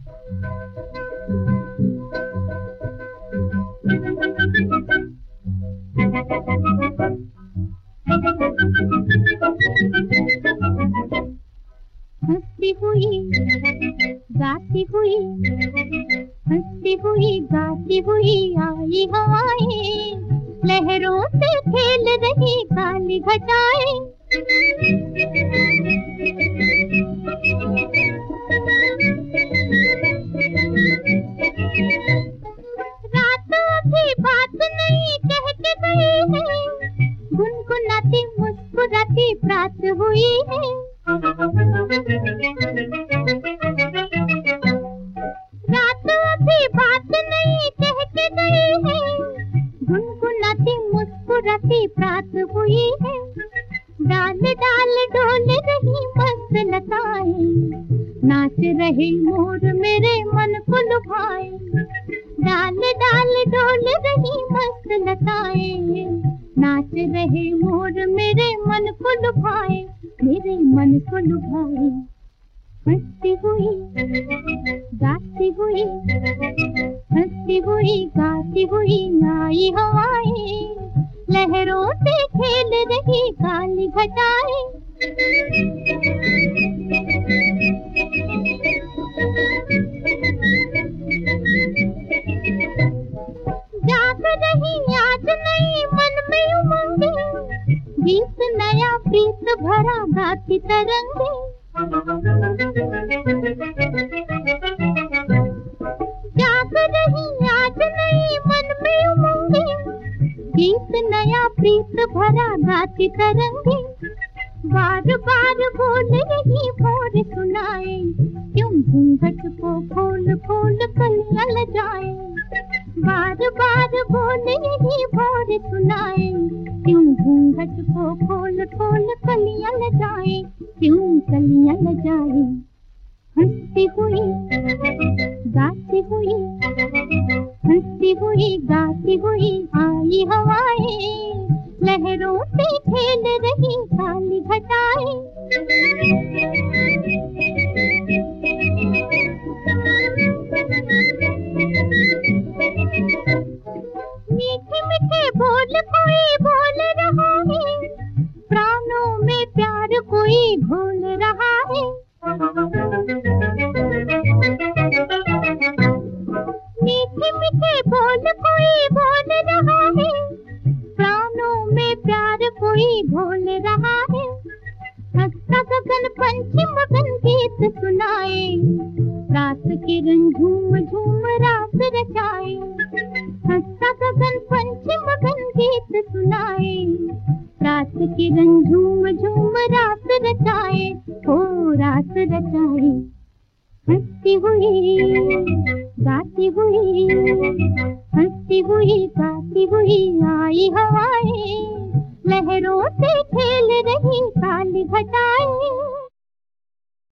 हंसती हुई गाती हुई, हंसती हुई गाती हुई आई हवाएं, लहरों से खेल रही काली घटाएं। रात अभी बात नहीं कह के गई है, गुनगुनाती मुस्कुराती रात हुई है। रात अभी बात नहीं कह के गई है, गुनगुनाती मुस्कुराती रात हुई है। डाल डाल डोल रही मस्त लताएं, नाच रहे मोर मेरे मन को लुभाए। डाल डाल डोल रही मस्त लताएं, नाच रहे मोर मेरे मन को लुभाए, मेरे मन को लुभाए। हंसती हुई गाती हुई, हंसती हुई गाती हुई आई हवाएं, लहरों से खेल रही काली घटाएं। जाग रही आज नई मन में उमंगे, गीत नया प्रीत भरा गाती तरंगे। जाग रही आज नई मन में उमंगे, गीत नया प्रीत भरा गाती तरंगे। बार बार बोल रही भोर सुनाए, क्यों घूंघट को खोल खोल कलियां लजाए। बार बार बोल रही भोर सुनाए, क्यों घूंघट को खोल खोल कलियां लजाए, क्यों कलियां लजाए। हंसती हुई गाती हुई, हंसती हुई गाती हुई आई हवाएं, लहरों से खेल रही काली घटाएं। मीठे मीठे बोल कोई बोल रहा है, प्राणों में प्यार कोई घोल रहा है। मीठे मीठे बोल कोई बोल रहा है, प्राणों में प्यार कोई घोल रहा है। हंसता गगन पंछी मगन गीत सुनाए, रात किरण झूम झूम रात रचाए। हंसता गगन पंछी मगन गीत सुनाए, रात किरण झूम झूम रात रचाए, हो रात रचाए। हंसती हुई गाती हुई, हंसती हुई गाती हुई आई हवा।